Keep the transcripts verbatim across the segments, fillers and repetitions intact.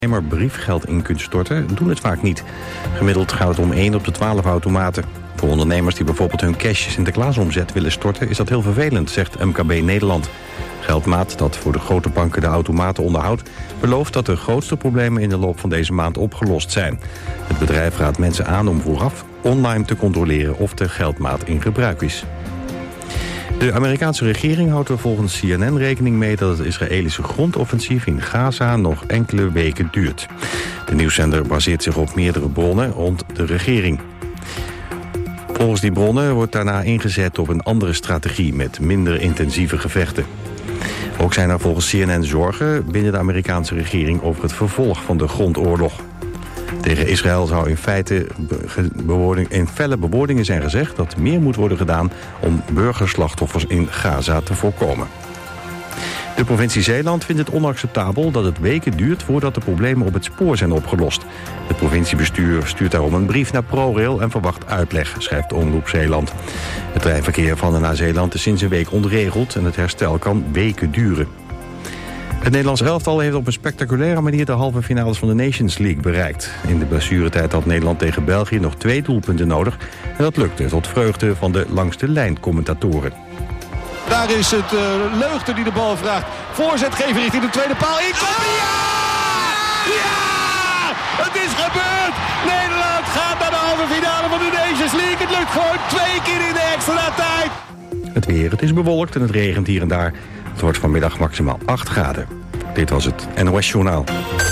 maar briefgeld in kunt storten, doen het vaak niet. Gemiddeld gaat het om één op de twaalf automaten. Voor ondernemers die bijvoorbeeld hun cash Sinterklaasomzet willen storten, is dat heel vervelend, zegt M K B Nederland. Geldmaat, dat voor de grote banken de automaten onderhoudt, belooft dat de grootste problemen in de loop van deze maand opgelost zijn. Het bedrijf raadt mensen aan om vooraf online te controleren of de geldmaat in gebruik is. De Amerikaanse regering houdt er volgens C N N rekening mee dat het Israëlische grondoffensief in Gaza nog enkele weken duurt. De nieuwszender baseert zich op meerdere bronnen rond de regering. Volgens die bronnen wordt daarna ingezet op een andere strategie met minder intensieve gevechten. Ook zijn er volgens C N N zorgen binnen de Amerikaanse regering over het vervolg van de grondoorlog. Tegen Israël zou in feite in felle bewoordingen zijn gezegd dat meer moet worden gedaan om burgerslachtoffers in Gaza te voorkomen. De provincie Zeeland vindt het onacceptabel dat het weken duurt voordat de problemen op het spoor zijn opgelost. Het provinciebestuur stuurt daarom een brief naar ProRail en verwacht uitleg, schrijft Omroep Zeeland. Het treinverkeer van en naar Zeeland is sinds een week ontregeld en het herstel kan weken duren. Het Nederlands elftal heeft op een spectaculaire manier de halve finales van de Nations League bereikt. In de blessuretijd had Nederland tegen België nog twee doelpunten nodig. En dat lukte tot vreugde van de langs de lijn commentatoren. Daar is het uh, Leugter die de bal vraagt. Voorzet geven richting de tweede paal. In oh, ja! Ja! Het is gebeurd! Nederland gaat naar de halve finale van de Nations League. Het lukt gewoon twee keer in de extra tijd. Het weer, het is bewolkt en het regent hier en daar. Het wordt vanmiddag maximaal acht graden. Dit was het N O S Journaal.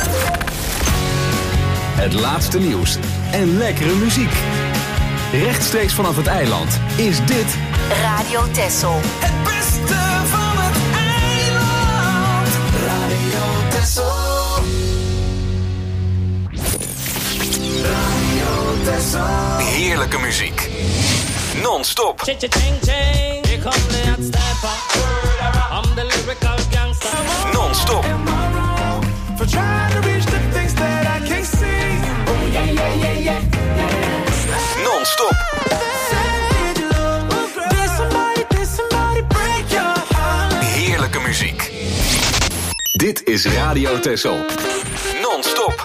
Het laatste nieuws en lekkere muziek. Rechtstreeks vanaf het eiland is dit Radio Texel. Het beste van het eiland. Radio Texel. Radio Texel. Heerlijke muziek. Non-stop. Non-stop. Non-stop. Heerlijke muziek. Dit is Radio Texel. Non-stop.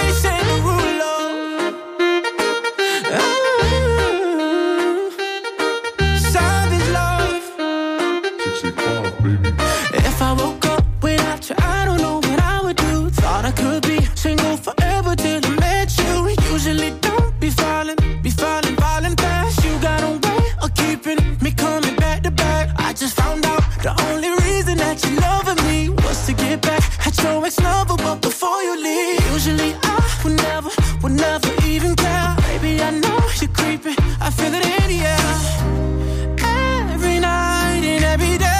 If I woke up without you, I don't know what I would do. Thought I could be single forever till I met you. Usually don't be falling, be falling, falling fast. You got a way of keeping me coming back to back. I just found out the only reason that you loving me was to get back at your ex-lover, but before you leave, usually I would never, would never even care. Baby, I know you're creeping, I feel it in the air. Every night and every day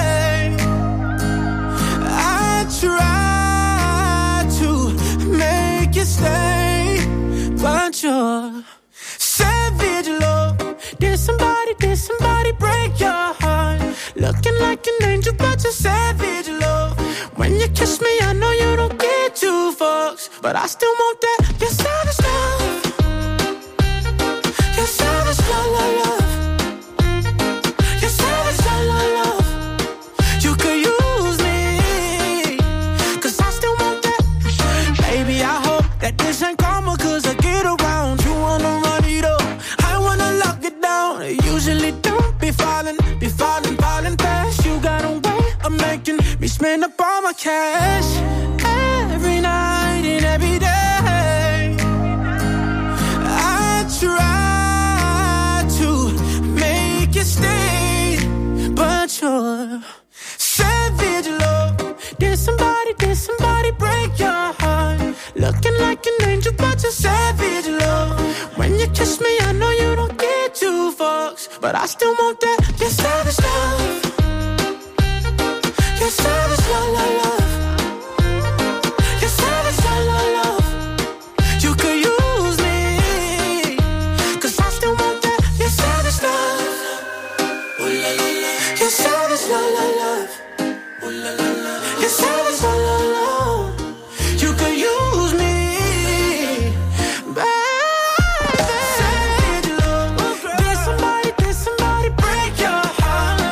try to make you stay, but you're savage love. Did somebody, did somebody break your heart? Looking like an angel, but you're savage love. When you kiss me, I know you don't get two fucks, but I still want that. You're savage love. You're savage love, love, love. You're savage love, love, love. You could use that this ain't karma, cause I get around. You wanna run it up, I wanna lock it down. Usually don't be falling, be falling, falling fast. You got a way of making me spend up all my cash. Every night and every day I try to make you stay, but you're savage love. Did somebody, did somebody break your heart? Looking like an angel, but you're savage love. When you kiss me, I know you don't get two fucks, but I still want that. You're savage love. You're savage love, love, love. You're savage love, love, love. You could use me, cause I still want that. You're savage love. Ooh, la, la, la. You're savage love, love, love. Ooh, la, la, la. You're savage love, love, love. You could use me, baby. Savage love. Did somebody, did somebody break your heart?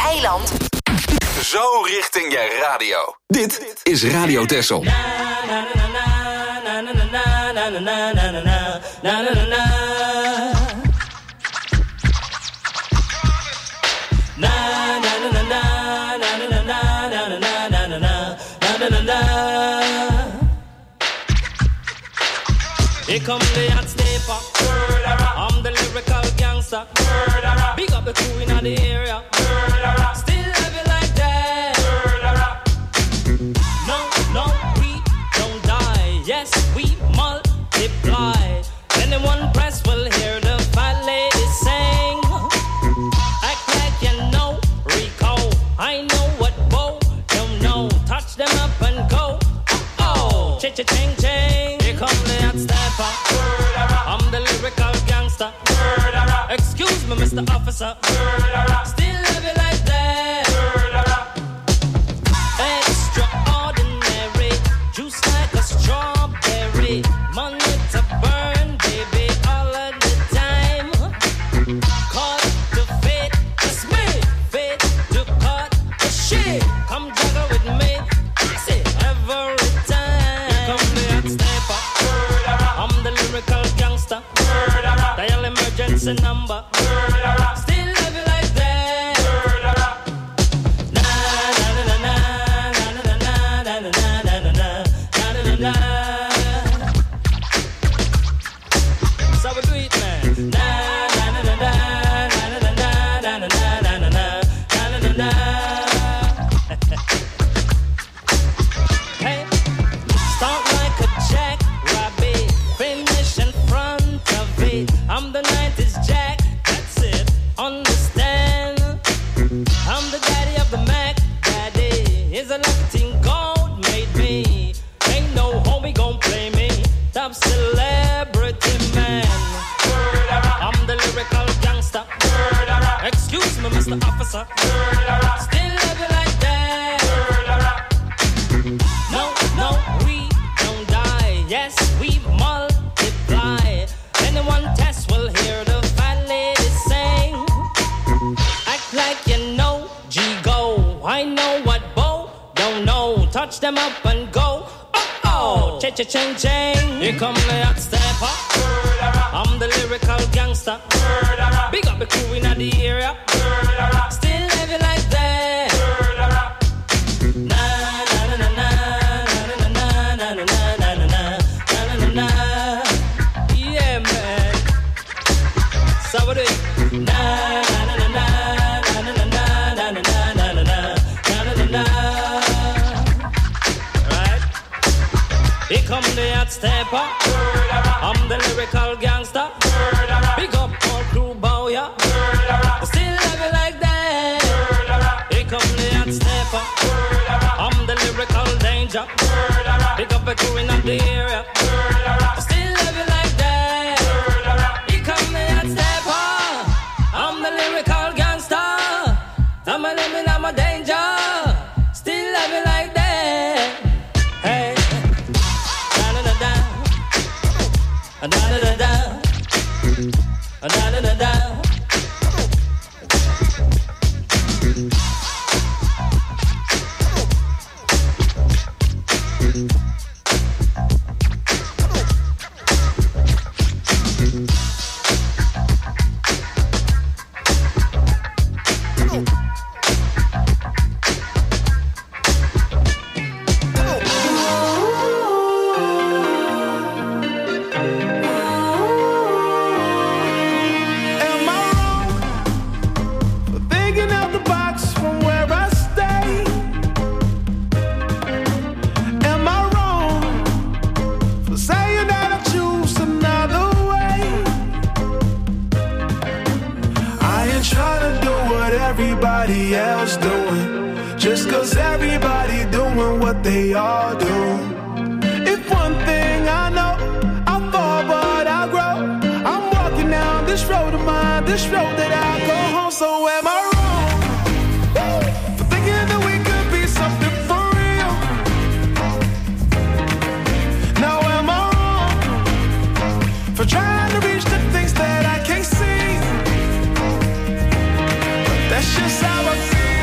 eiland. Zo richting je radio. Dit is Radio Texel. Here come the hot stepper. I'm the lyrical gangster. Big up the crew in the area. Still love it like that. No, no, we don't die. Yes, we multiply. Anyone press will hear the fat lady sing. Act like you know Rico. I know what Bo don't know. Touch them up and go. Oh, cha-cha-ching, ching. Here come the hot stepper. I'm the lyrical gangster. Excuse me, Mister Officer. Still love it like that. Extraordinary. Juice like a strawberry. Money to burn, baby, all of the time. Cut the fit, it's me. Fit to cut the shit. Come juggle with me. See, every time. Here come the hot stepper. I'm the lyrical gangster. Dial emergency number. Still love you like that. Na na na na na na na na na na na na na na. So we do it, man. Na na na na na na na na na na na na na na na. Hey, start like a jackrabbit, finish in front of it. I'm the nineties Jack, that's it, understand? I'm the daddy of the Mac, daddy. Is a lucky thing God made me. Ain't no homie gon' play me. Top celebrity man. I'm the lyrical gangster. Excuse me, Mister Officer. Still love you like that. No, no, we don't die. Yes, we multiply. Anyone test will hear the fat lady sing. Act like you know G-Go. I know what Bo don't know. Touch them up and go. Oh, cha-cha-ching-ching. Here come the hot stepper. I'm the lyrical gangster. Big up the crew in the area. Still love you like that. Na na na na na na na na na na na na na na. Yeah, man. So what do it? Na na na na na na na na na na na na na na. Right? Here come the hot stepper. I'm the lyrical gangster. Big up all crew bow ya. Still love you like that. Here come the hot stepper. I'm the lyrical danger. Big up the crew in the area. Still love you like that. Here come the hot stepper. I'm the lyrical gangster. I'm a living, I'm a danger. Still love you like that. Hey, da da da da, da da da da, da da da da. Everybody else doing, just cause everybody doing what they all do. If one thing I know, I fall but I grow. I'm walking down this road of mine, this road that I go home. So am I wrong for thinking that we could be something for real? Now am I wrong for trying to reach the things that I can't see? That's just how I feel.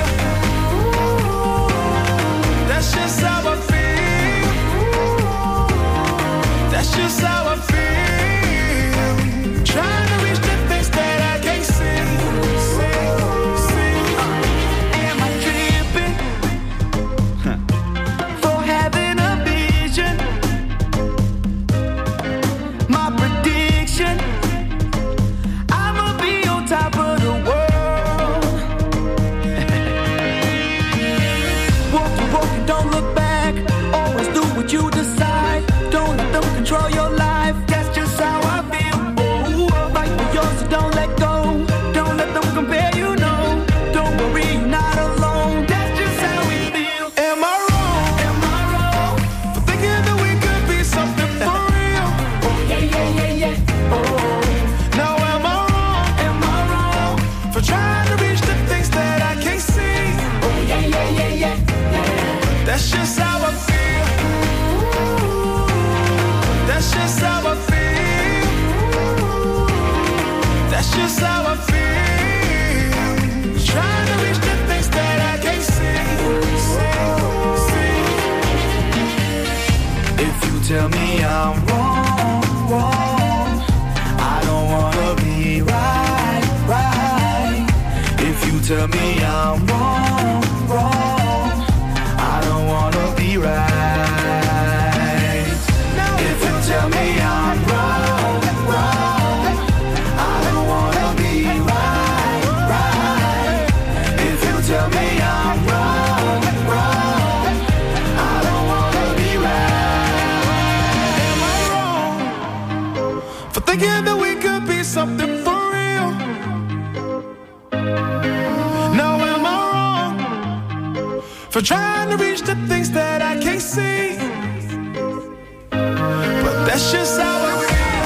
yeah, yeah. That's just how I feel. That's just how I feel. That's just how I feel. Trying to reach the things that I can't see. See, see. If you tell me I'm wrong, wrong, I don't wanna be right, right. If you tell me I'm wrong, wrong, I don't wanna be right. If you tell me I'm wrong, wrong, I don't wanna be right, right. If you tell me I'm wrong, wrong, I don't wanna be right. Am I wrong for thinking that we could be something for real? Now am I wrong for trying to reach the things that I can't see? But that's just how I feel.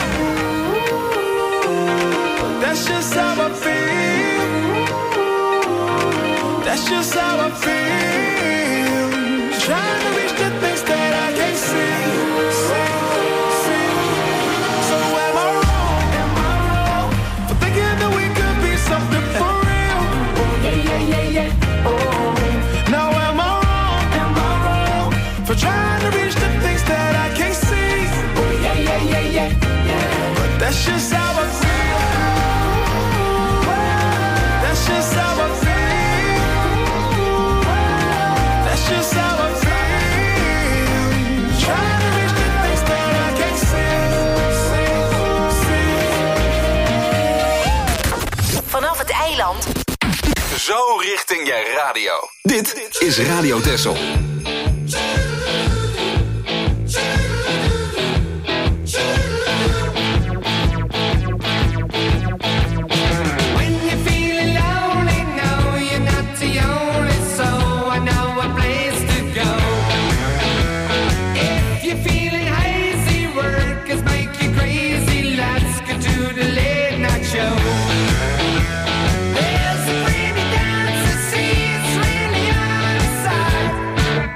That's just how I feel. That's just how I feel. Trying to reach the things that I can't see. See, see. So am I wrong? Am I wrong for thinking that we could be something for real? Oh yeah, yeah, yeah, yeah. Oh. Now am I wrong? Am I wrong for trying to reach the things that I can't see? Oh yeah, yeah, yeah, yeah, yeah. But that's just how I feel. That's just how I feel. That's just how I feel. Trying to reach the things that I can't see. See, see. Vanaf het eiland. Zo richting je radio. Dit is Radio Texel. When you're feeling lonely, no, you're not the only soul. I know a place to go. If you're feeling hazy, work is make you crazy. Let's go to the late night show. There's a pretty dance to see, it's really on the side.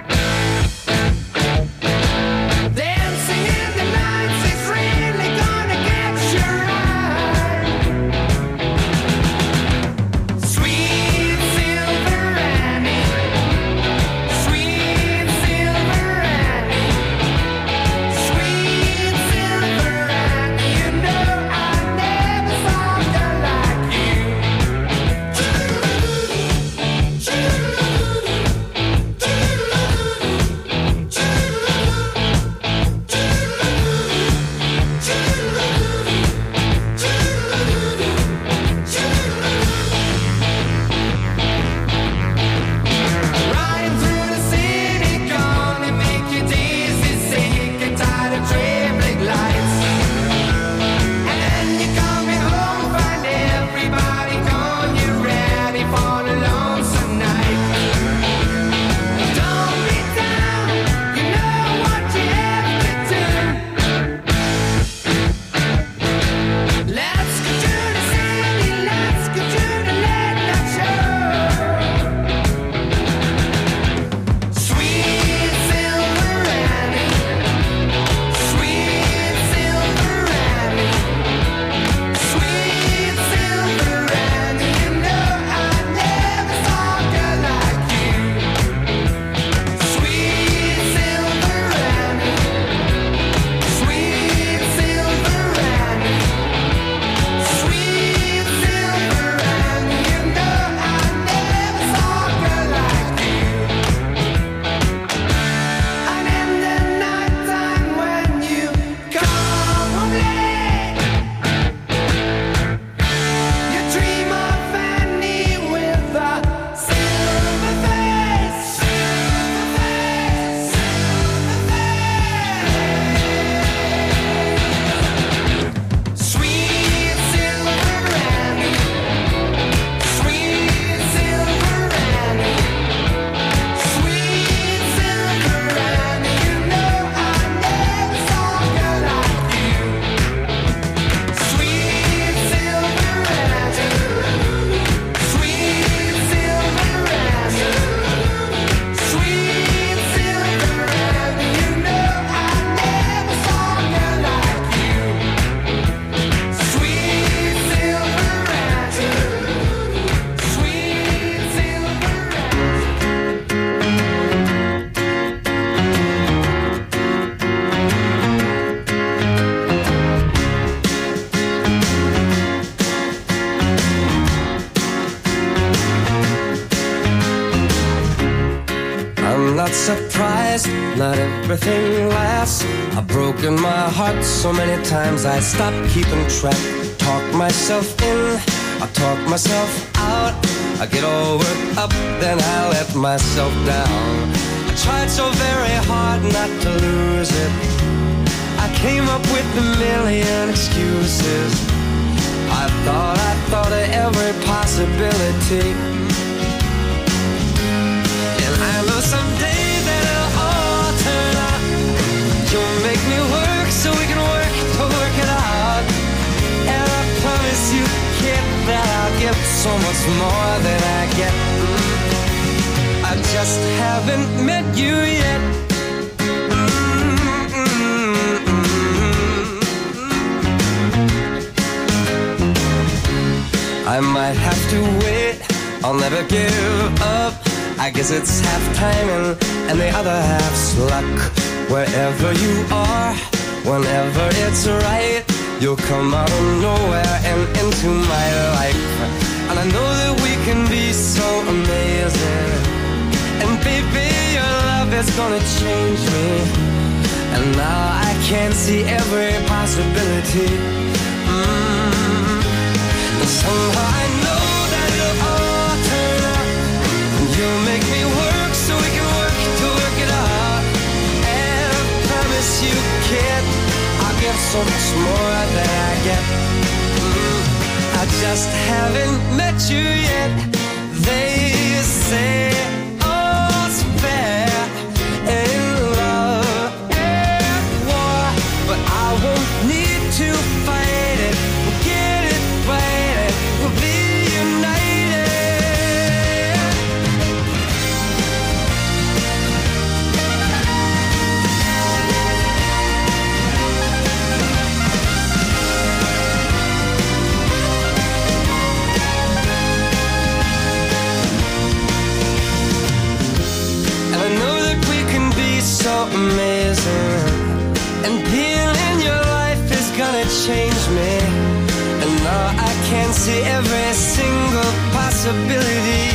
not surprised, not everything lasts. I've broken my heart so many times I stopped keeping track. Talk myself in, I talk myself out. I get all worked up, then I let myself down. I tried so very hard not to lose it. I came up with a million excuses. I thought, I thought of every possibility. And I know someday that it'll all turn out. You'll make me work so we can work to work it out. And I promise you, kid, that I'll give so much more than I get. I just haven't met you yet. I might have to wait, I'll never give up. I guess it's half timing and the other half's luck. Wherever you are, whenever it's right, you'll come out of nowhere and into my life. And I know that we can be so amazing. And baby, your love is gonna change me. And now I can see every possibility. Mm. And somehow I know that it'll all turn out. You'll make me work so we can work to work it out. And I promise you, kid, I'll give so much more than I get. Mm. I just haven't met you yet. They say all's fair in love and war, but I won't need to fight it. We'll get it right, we'll be united. And I know that we can be so amazing. And being in your life is gonna change me. And now I can see every single possibility.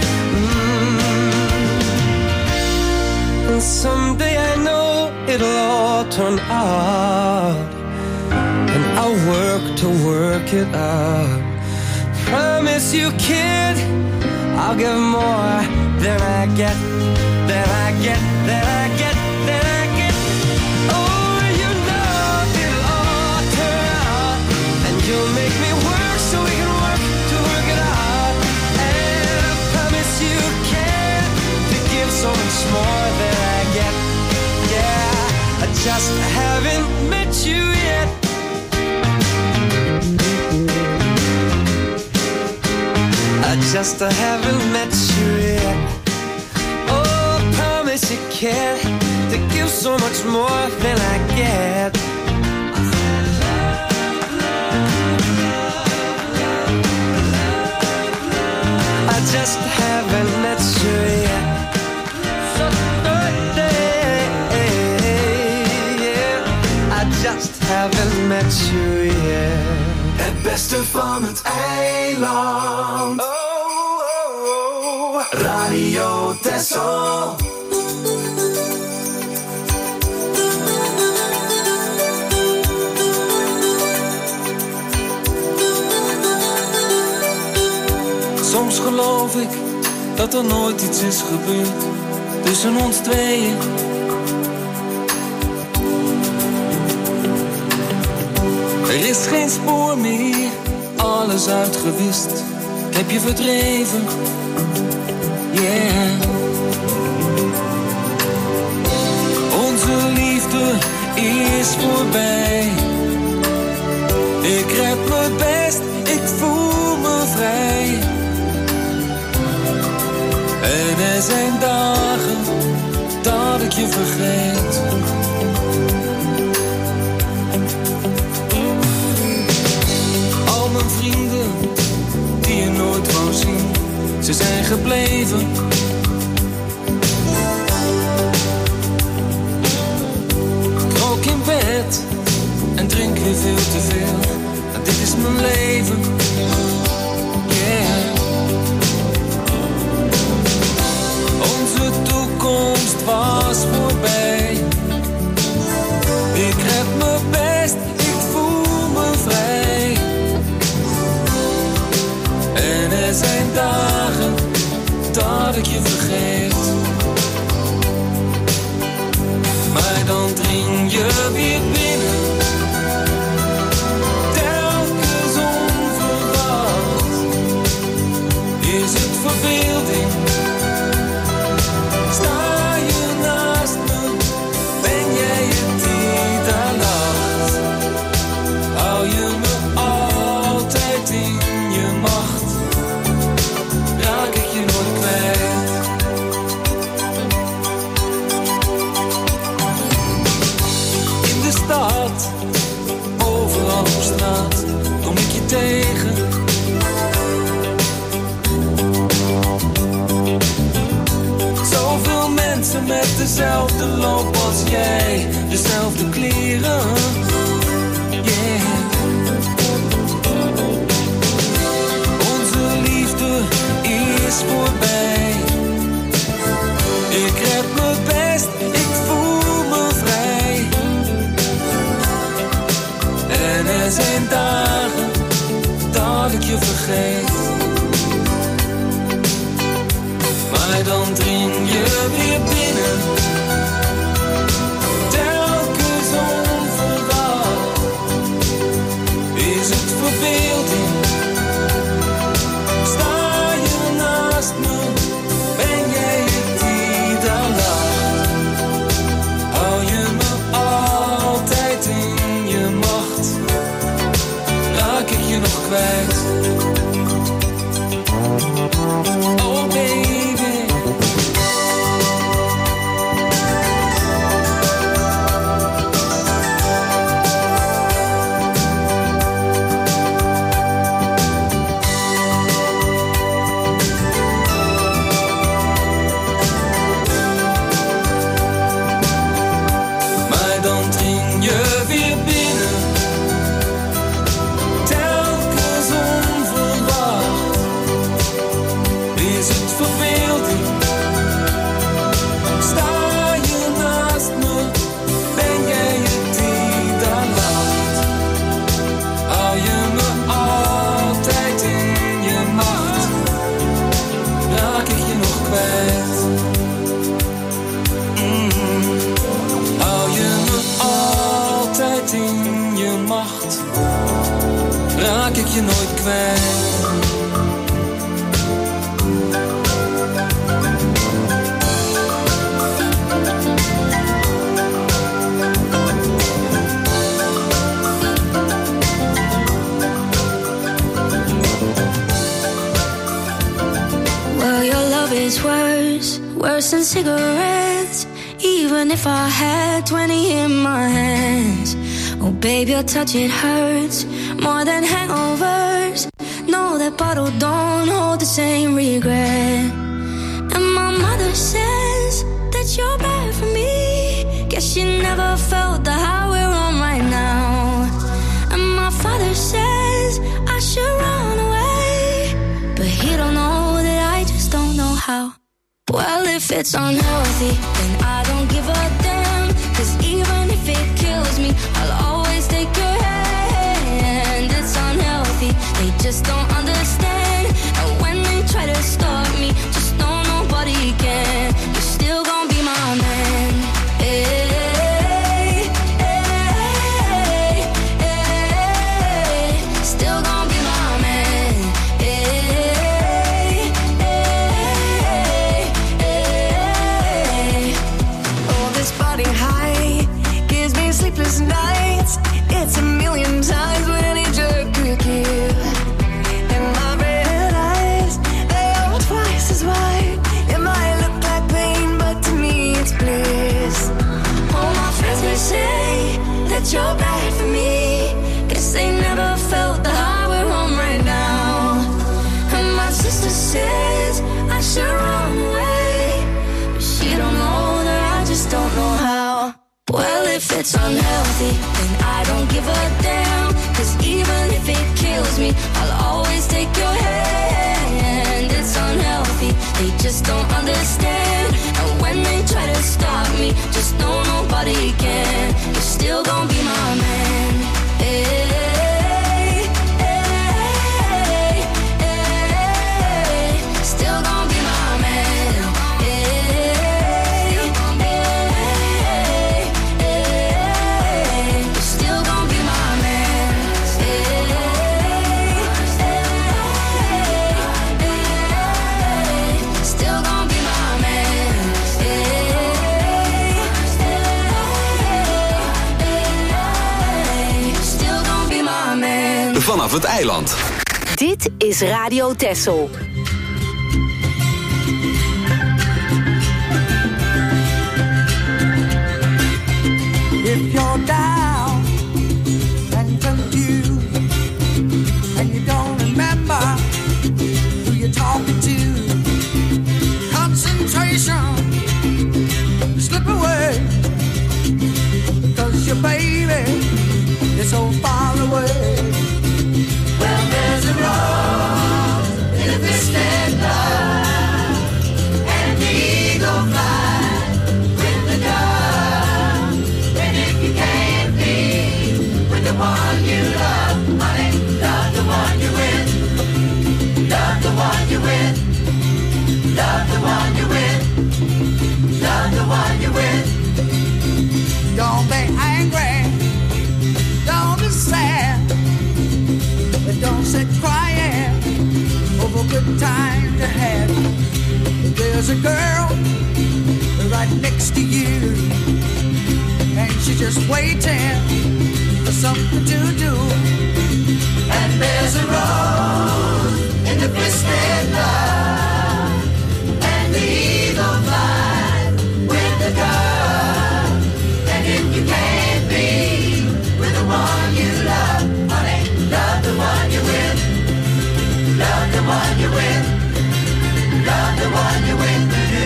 Mm. And someday I know it'll all turn out. And I'll work to work it out. Promise you, kid, I'll give more than I get, than I get, than I get, than I get. Oh, you know it'll all turn out. And you'll make me work so we can work to work it out. And I promise you, kid, to give so much more than I get. Yeah, I just haven't met you yet. I just haven't met you yet. Oh, I promise you, kid, to give so much more than I get. I just haven't met you yet. So birthday, yeah. I just haven't met you yet. Het beste van het eiland. Oh, oh, oh. Radio Texel. Soms geloof ik dat er nooit iets is gebeurd tussen ons tweeën. Er is geen spoor meer, alles uitgewist. Ik heb je verdreven, yeah. Onze liefde is voorbij. Ik red me best, ik voel me vrij. En er zijn dagen dat ik je vergeet. Al mijn vrienden die je nooit wou zien, ze zijn gebleven. Ik rook in bed en drink weer veel te veel. En dit is mijn leven, yeah. Onze toekomst dat ik je vergeet. Maar dan dring je weer binnen. Telkens onverwacht. Is het verbeelding? Sta je naast me? Ben jij het die daar lacht? Hou je me altijd in je macht? Raak ik je nooit kwijt? In de stad, overal op straat, kom ik je tegen. Zoveel mensen met dezelfde loop als jij, dezelfde kleren. Yeah. Onze liefde is voorbij. Ik red me best, ik voel me vrij. En er zijn dagen dat ik je vergeet. Maar dan dring je weer binnen. Telkens onverwacht. Is het verbeelding? Sta je naast me? Ben jij het die daar lacht? Hou je me altijd in je macht? Raak ik je nog kwijt? Oh baby. Raak ik je nooit kwijt. Well, your love is worse, worse than cigarettes. Even if I had twenty in my hands. Oh, babe, your touch, it hurts more than hangovers. No, that bottle don't hold the same regret. And my mother says that you're bad for me. Guess she never felt the high we're on right now. And my father says I should run away, but he don't know that I just don't know how. Well, if it's unhealthy, then I don't give a damn. Cause even if it kills me, I'll always take your hand. It's unhealthy, they just don't understand. And when they try to stop me, just know nobody can. You're still gonna be my man. Hey, hey, hey, still gonna be my man. Hey, hey, hey. Oh, this body high gives me sleepless nights. It's a million times what any jerk could give. And my red eyes, they are twice as wide. It might look like pain, but to me it's bliss. All my friends may say that you're bad for me. Guess they never felt the high we're on right now. And my sister says I should run away, but she don't know that I just don't know how. Well, if it's unhealthy, then I don't give a damn. Cause even if it kills me, I'll always take your hand. It's unhealthy, they just don't understand. And when they try to stop me, just know nobody can. You're still gonna be my man. Hey, hey, hey, still gonna be my man. vanaf het eiland. Dit is Radio Texel. If you're down and confused and you don't remember who you're talking to, concentration slip away because your baby is so far away. Well, there's a rose in a twisted love, and the eagle flies with the dove. And if you can't be with the one you love, honey, love the one you're with. Love the one you're with. Love the one you're with. Love the one you're with. Don't be angry. Don't be sad. Don't sit crying over good times you had. There's a girl right next to you, and she's just waiting for something to do. And there's a rose in the twisted love, and the eagle flies with the dove. And if you can't be with the one you love, honey, love the one you're with. Love the one you're with. Love the one you're with.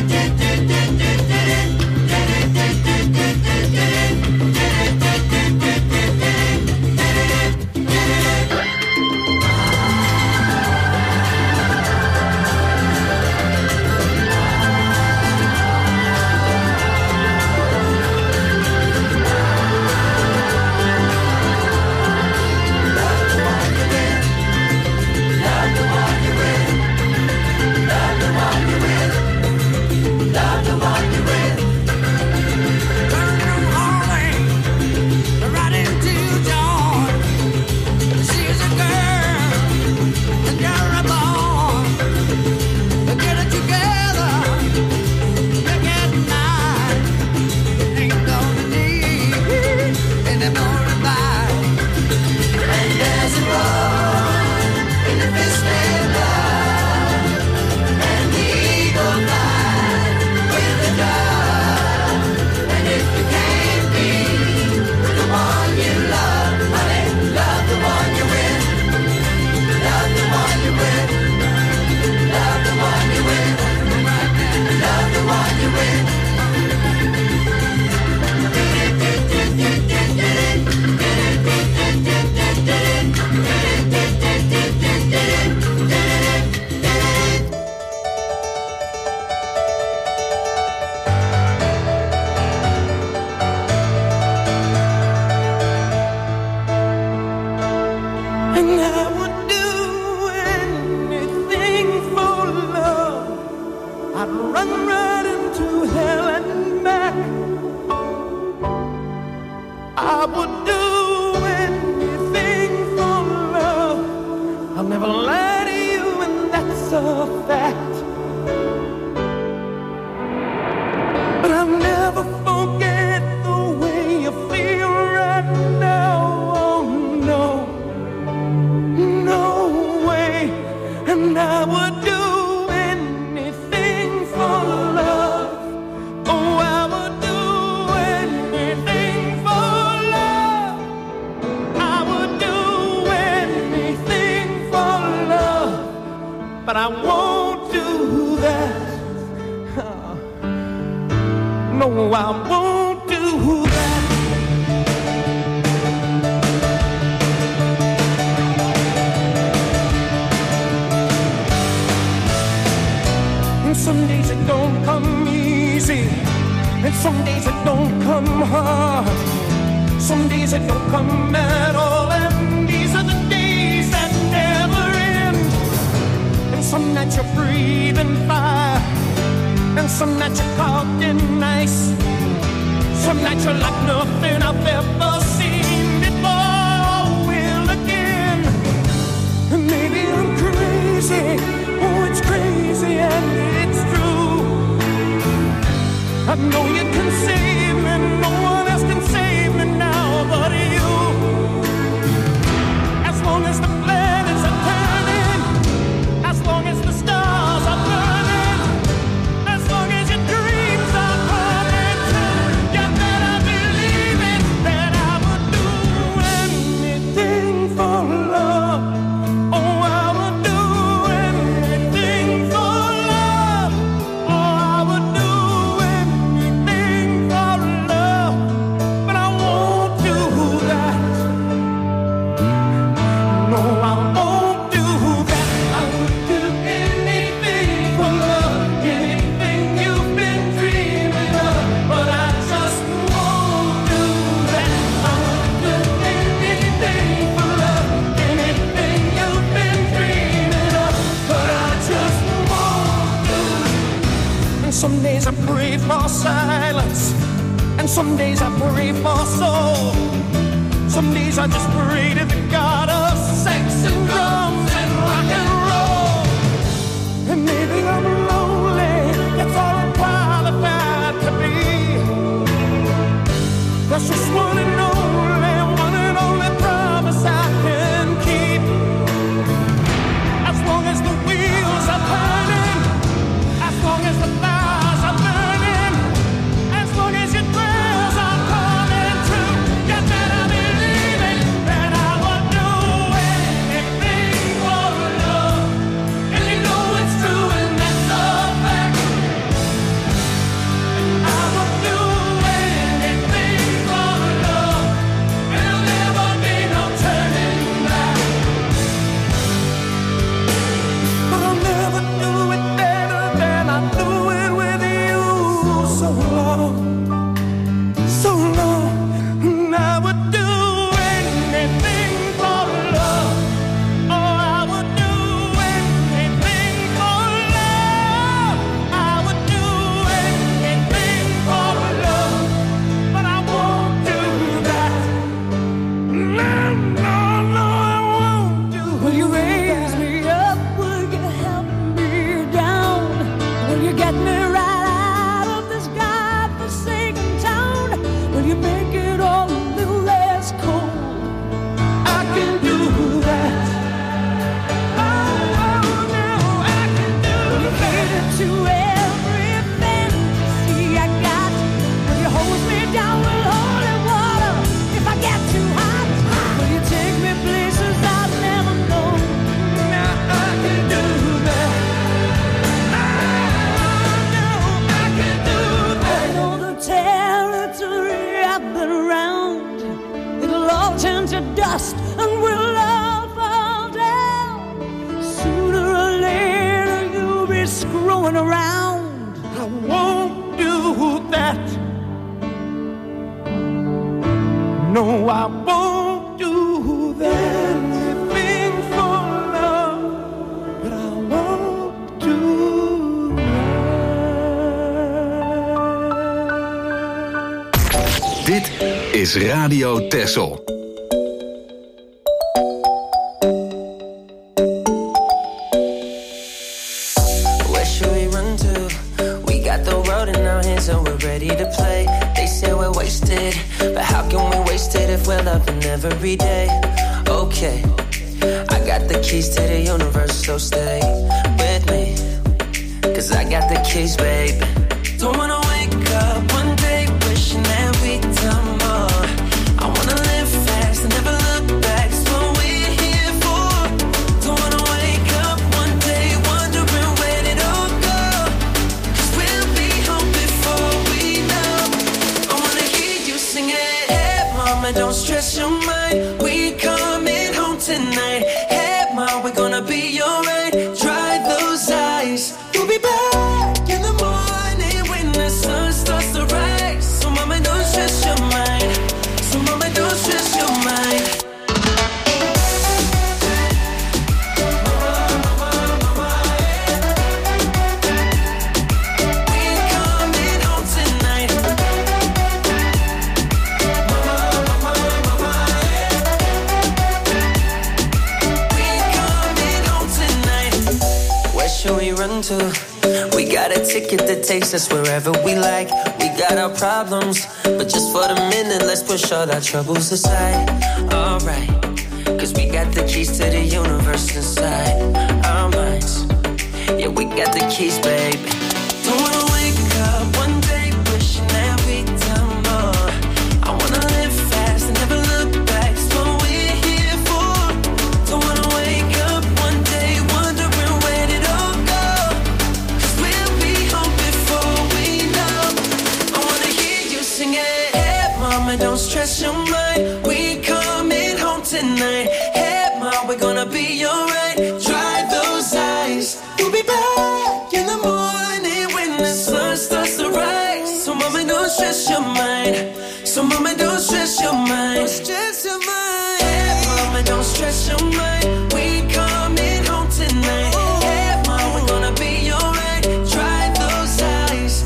I know you can save me, no one else can save me now but you. As long as the Some days I pray for silence, and some days I pray for soul. Some days I just pray to the God of sex and drums and rock and roll. And maybe I'm lonely, that's all I'm qualified to be. That's just one and only, one and only promise I can keep. As long as the wheels are turning, as long as the fires are burning, as long as your prayers are coming true, you better believe it, that I will do anything for love. And you know it's true, and that's a fact. I will do anything for love, and there'll never be no turning back. But I'll never do it better than I do it with you. So long, so long, and I would do anything for love. Oh, I would do anything for love. I would do anything for love, but I won't do that. No, no, no, I won't do. Will you raise me up? Will you help me down? Will you get me right out of this godforsaken town? Will you make it all a little less cold? I can do that. Oh, oh, no, I can do that. Will you cater to every fantasy I got? Will you hose me down with holy water if I get too hot? Will you take me places I've never known? Now I can do that. Oh, no, I can do that. I know the territory I've been around. It'll all turn to dust and we'll all fall down. Sooner or later you'll be screwing around. I won't do that. No, I won't do that. Anything for love, but I won't do that. Dit is Radio Texel. Where should we run to? We got the road in our hands and we're ready to play. They say we're wasted, but how can we waste it if we're loving every day? Okay, I got the keys to the universe, so stay with me, 'cause I got the keys, babe. Don't wanna wake up one day wishing that we'd done more. I wanna live fast and never look back, it's what we're here for. Don't wanna wake up one day wondering where did it all go, 'cause we'll be home before we know. I wanna hear you sing it. Hey mama, don't stress your mind, we coming home tonight. Hey mom, we're gonna be alright. Dry those eyes, we'll be back in the morning when the sun starts to rise. So mama, don't stress your mind. So mama, don't stress your mind. We coming home tonight. We coming home tonight. Where should we run to? We got a ticket that takes us wherever we like. We got our problems, but just for the minute, let's push all our troubles aside. Alright, 'cause we got the keys to the universe inside our minds. Yeah, we got the keys, babe. Don't wanna wake up one day wishing that we'd done more. I wanna live fast and never look back, it's what we're here for. Don't wanna wake up one day wondering where did it all go, 'cause we'll be home before we know. I wanna hear you sing it. Hey mama, don't stress your mind, we coming home tonight. Hey mom, we're gonna be alright. Dry those eyes, we'll be back in the morning when the sun starts to rise. So mama, don't stress your mind. So mama, don't stress your mind. Don't stress your mind. Hey mama, don't stress your mind, we coming home tonight. Hey mom, we're gonna be alright. Dry those eyes,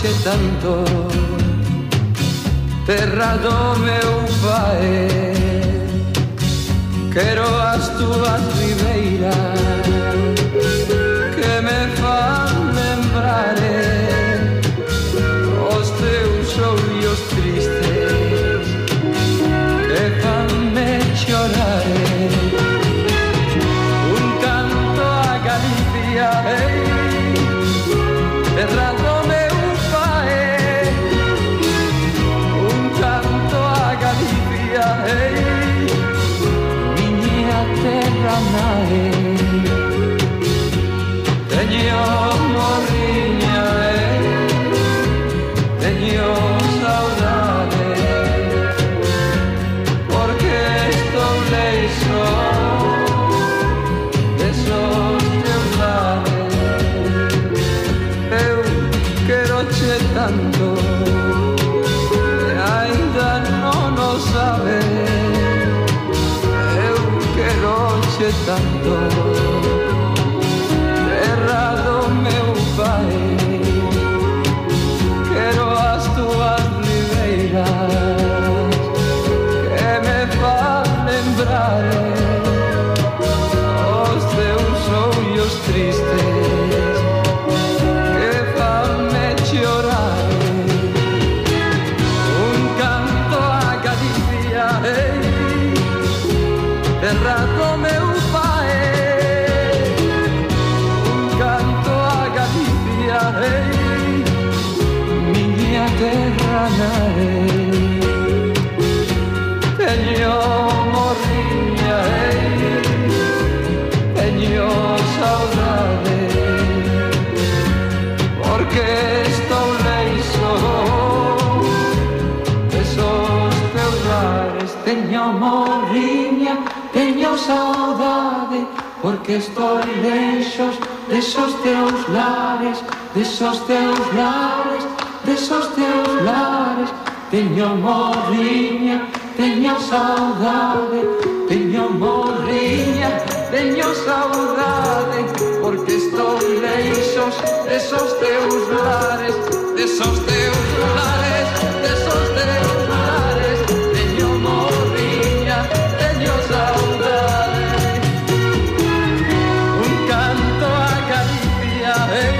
c'è tanto terra dove fai che roas tu a ribeira che me fa lembrare os teus olhos tristes que fanme llorare un canto a Galicia hey, terra dove fai un canto a Galicia hey, terra nae teño morriña e teño saudade porque estou leixo desos teus lares eu quero che tanto e ainda non o sabes c'è tanto terra do meu pai quero as tuas ribeiras que me fan lembrar os teus olhos tristes que fanme chorar un canto a Galicia hey, terra do meu terra nae teño morriña teño saudade porque estou leixo desos teus lares teño morriña teño saudade porque estou leixo desos teus lares desos teus lares desos teus lares teño morriña, teño saudade teño morriña, teño saudade porque estou leixos desos teus lares desos teus lares desos teus lares teño morriña, teño saudade un canto a Galicia hey,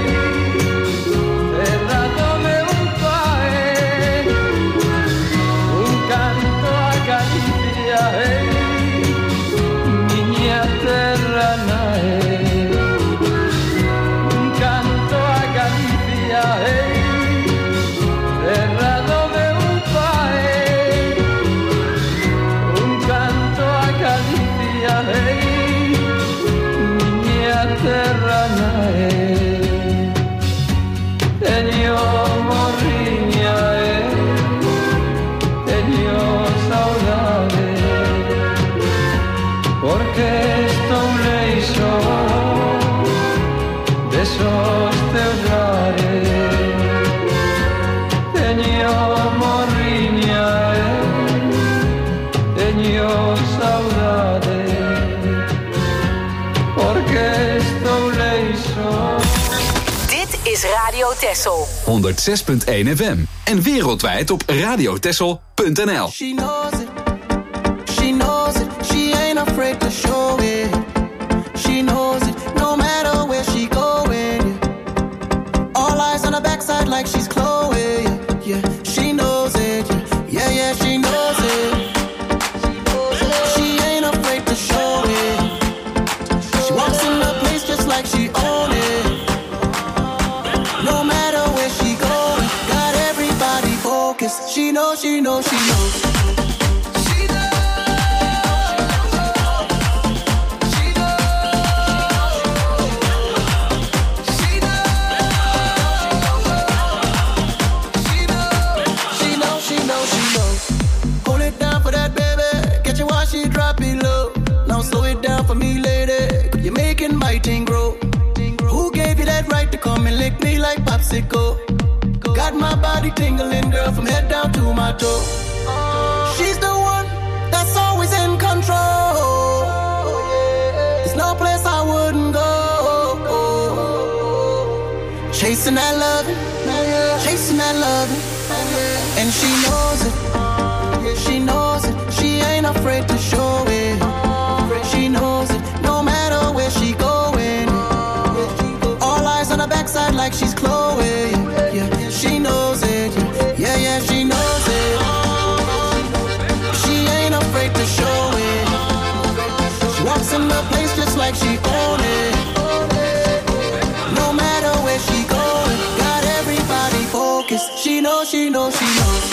terra nae teño morriña e teño saudade porque estou leixo desos teus lares teño morriña e teño saudade porque is Radio Texel. honderdzes punt één F M en wereldwijd op radiotexel punt n l. She knows it. She knows it. She ain't afraid to show it. She knows it. No matter where she going. All eyes on her backside like she's Chloe. Yeah, she knows it. Yeah, yeah, she knows it. She ain't afraid to show it. She walks in the place just like she owns it. No matter where she goes, got everybody focused. She knows, she knows, she knows. She knows, she knows, she knows. Hold it down for that baby. Catch it while she drop it low. Now slow it down for me, lady. You're making my thing grow. Who gave you that right to come and lick me like popsicle? Got my body tingling, girl, from head down to my toe. She's the one that's always in control. There's no place I wouldn't go. Chasing that love, chasing that love, and she knows it. She knows it. She ain't afraid to show it. She knows it. No matter where she going, all eyes on her backside like she's Chloe. Yeah, she knows it. Yeah, yeah, she knows it. She ain't afraid to show it. She walks in the place just like she own it. No matter where she going, got everybody focused. She knows, she knows, she knows.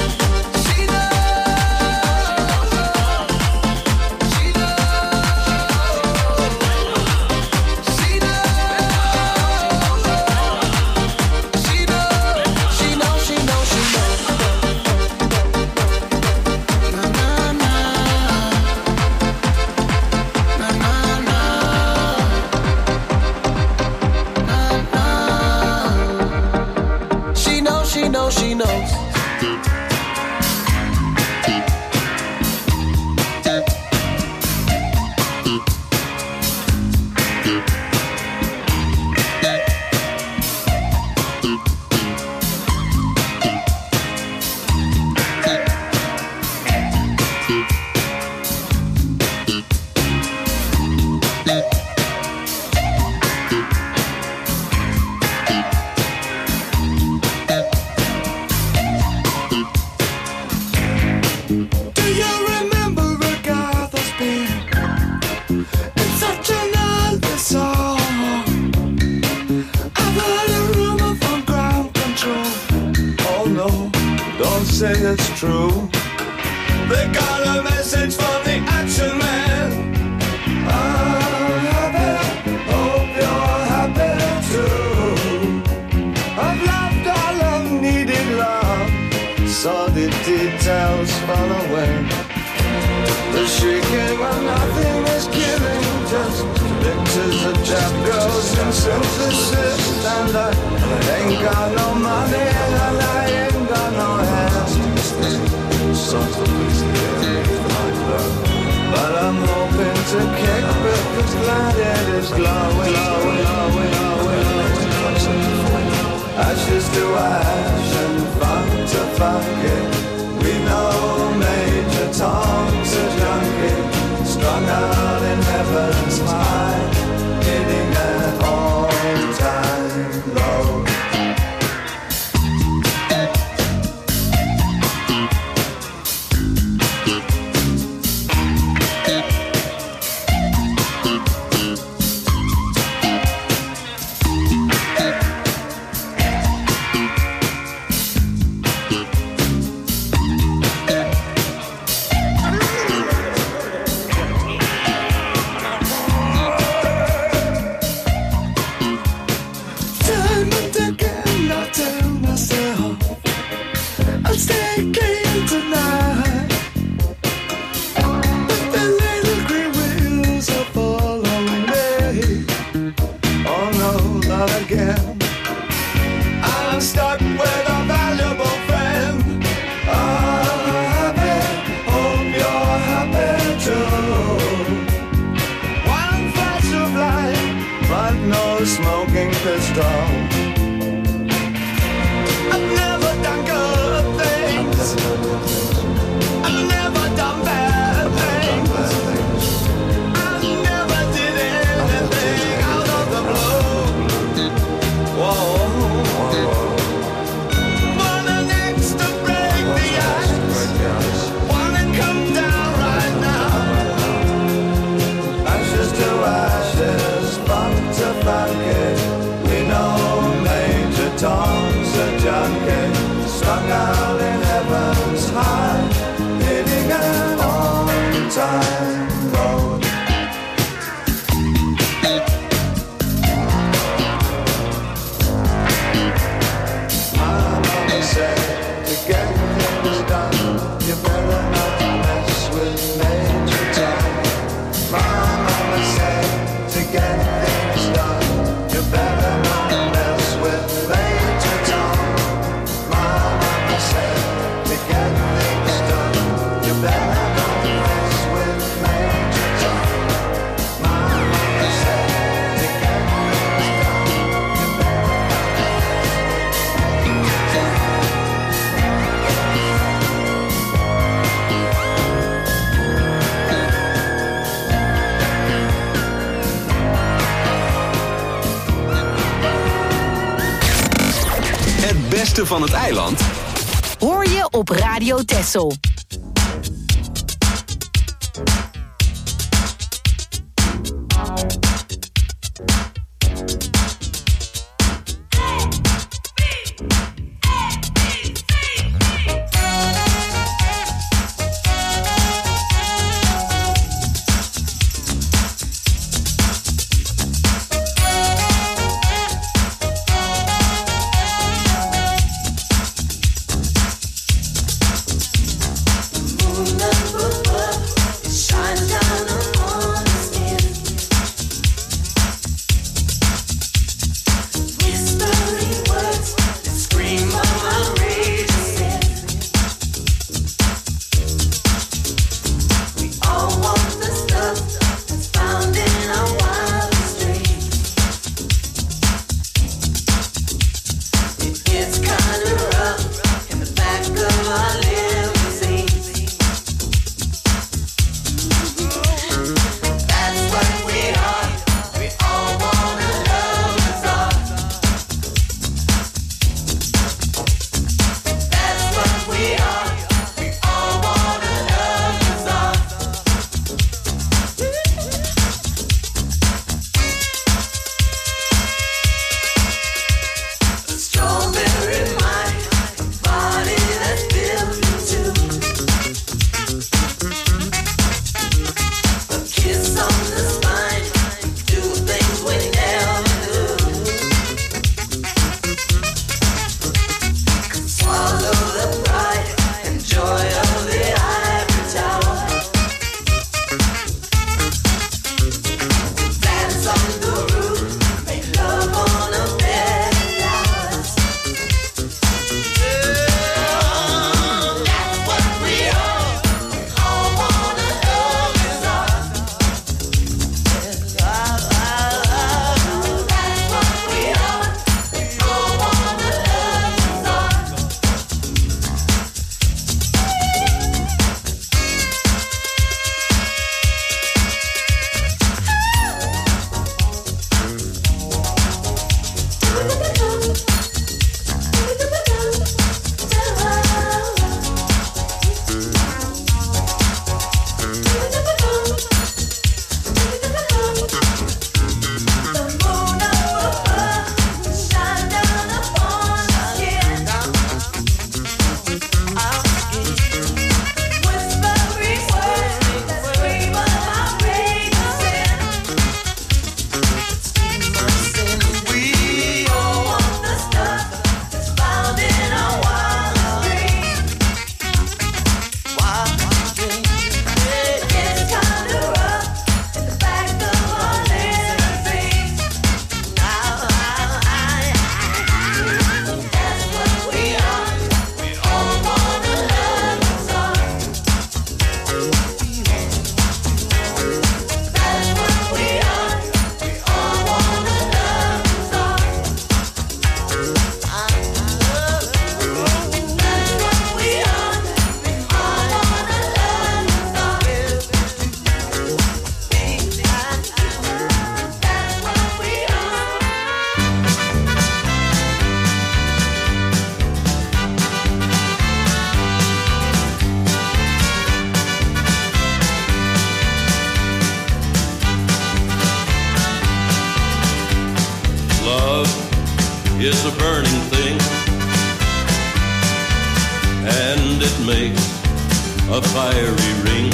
She knows. It's true. They got a message from the action man. I'm happy, hope you're happy too. I've loved all I've needed love, saw the details fall away. The shrieking when nothing is killing, just pictures of trap girls and synthesis. And I ain't got no money and I ain't got no hands. Songs of but I'm hoping to kick because glad it is glowing, glowing, glowing, glowing. Ashes to ash and funk to funky. We know Major Tom's a junkie, strung out in heaven's high, hitting an all-time low. beste van het eiland hoor je op Radio Texel. is a burning thing, and it makes a fiery ring.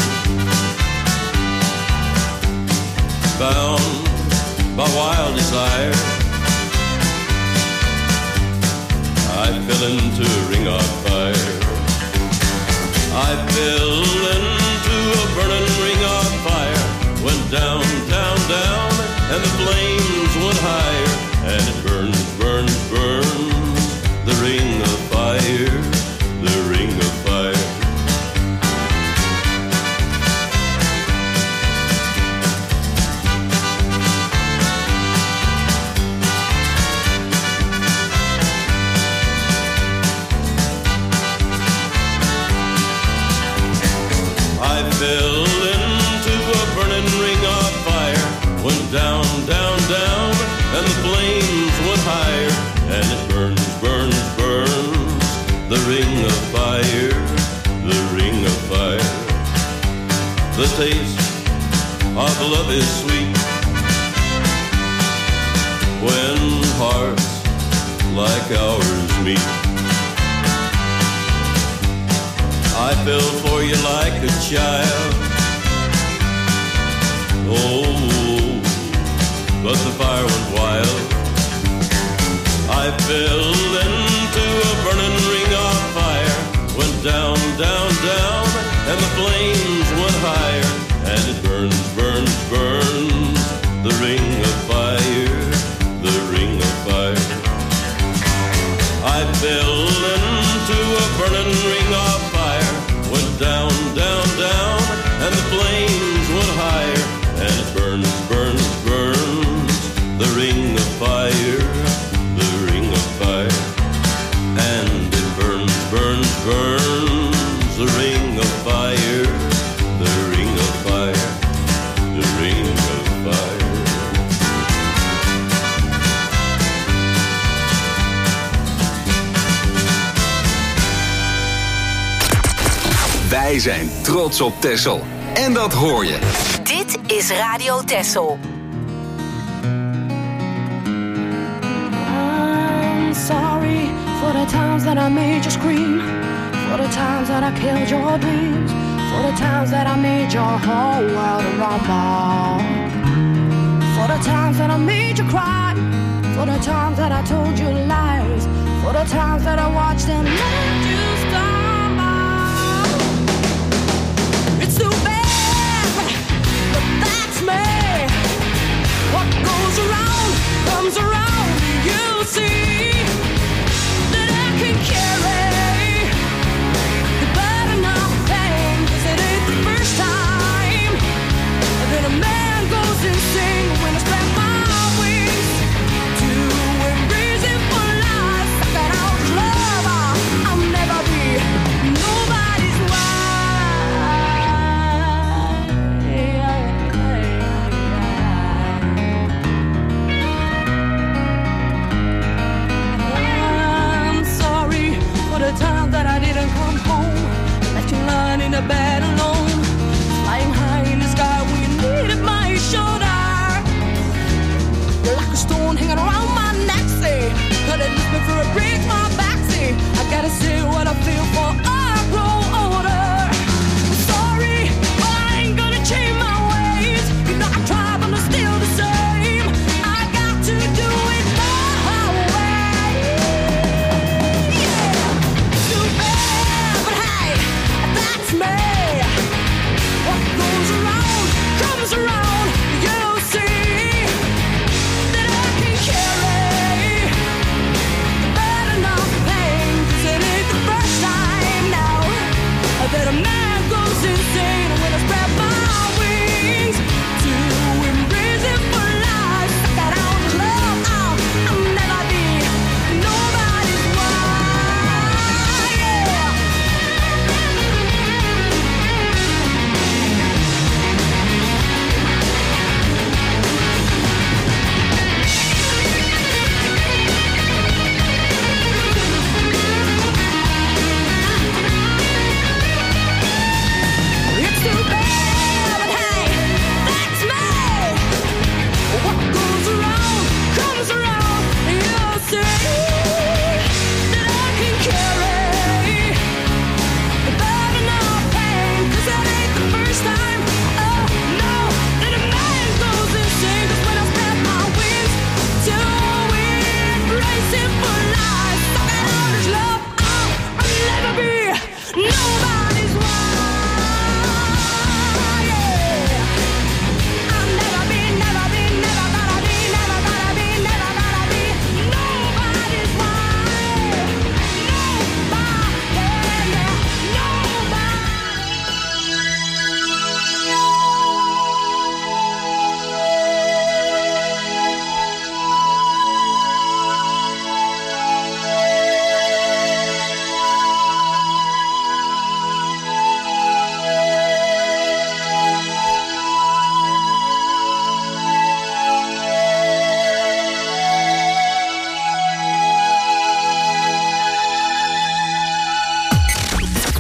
Bound by wild desire, I fell into a ring of fire. I fell into a burning ring of fire. Went down, down, down, and the flames went higher. And it burns, burns, burns, the ring of fire, the ring of fire. I fell into a burning ring of fire. Went down, down, down, and the flames went higher. And it burns, burns, burns, The taste of love is sweet when hearts like ours meet. I fell for you like a child. Oh, but the fire went wild. I fell into a burning ring of fire. Went down, down, down, and the flames went higher. And it burns, burns, burns, the ring of fire, the ring of fire. I fell into a burning ring of fire. Went down, down, down, and the flames went higher. And it burns, burns, burns, the ring of fire, the ring of fire. And it burns, burns, burns, the ring of fire, the ring of fire, the ring of fire. Wij zijn trots op Texel. En dat hoor je. Dit is Radio Texel. I'm sorry for the times that I made you scream, for the times that I killed your dreams, for the times that I made your whole world rumble, for the times that I made you cry, for the times that I told you lies, for the times that I watched and let you stumble. It's too bad, but that's me. What goes around comes around. You see that I can carry the burden of pain, 'cause it ain't the first time that a man goes insane. When I spread my wings to embrace him for life, that out love, I'll never be nobody's I'm sorry for the time that I didn't come home, left you lying in the bed alone, flying high in the sky when you needed my shoulder. You're like a stone hanging around my neck, say, could it lift me for a break my back, say, I gotta say what I feel for I grow older. I'm sorry, but I ain't gonna change my ways. You know I try, but I'm still the same. I got to do it my way. Yeah, too bad, but hey, that's me. What goes around comes around. You see that I can carry the burden of pain, 'cause it ain't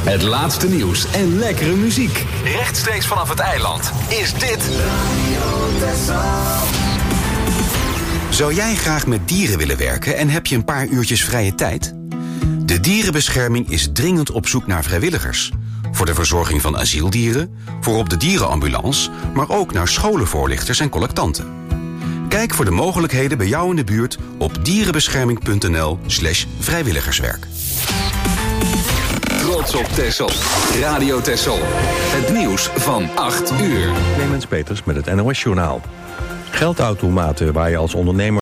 Het laatste nieuws en lekkere muziek. Rechtstreeks vanaf het eiland is dit... Zou jij graag met dieren willen werken en heb je een paar uurtjes vrije tijd? De Dierenbescherming is dringend op zoek naar vrijwilligers. Voor de verzorging van asieldieren, voor op de dierenambulance... maar ook naar scholenvoorlichters en collectanten. Kijk voor de mogelijkheden bij jou in de buurt op dierenbescherming.nl slash vrijwilligerswerk. Trots op Texel. Radio Texel. Het nieuws van acht uur. Clemens Peters met het N O S-journaal. Geldautomaten waar je als ondernemer